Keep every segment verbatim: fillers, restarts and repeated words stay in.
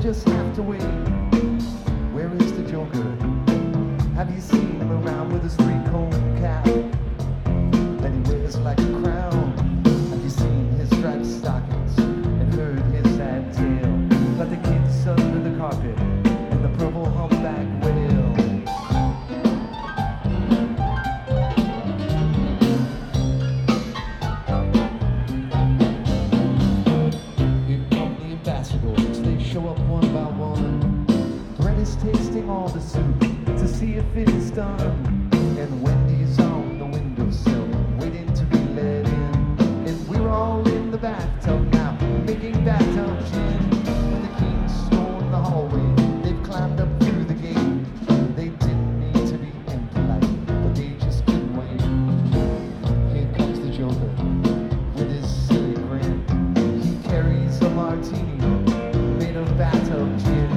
just have to wait. Where is the Joker? Have you seen him around with his three-comb cap that he wears like a crown? Have you seen his striped stockings and heard his sad tale about the kids under the carpet and the purple humpback whale? Here come the ambassadors, they show up one by one. Brett is tasting all the soup to see if it is done, and Wendy's on the windowsill waiting to be let in, and we're all in the bathtub now making bathtub gin. When the king stormed the hallway, they've climbed up through the gate. They didn't need to be impolite, but they just couldn't wait. Here comes the Joker with his silly grin. He carries a martini made of bathtub gin.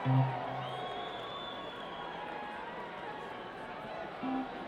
Thank you.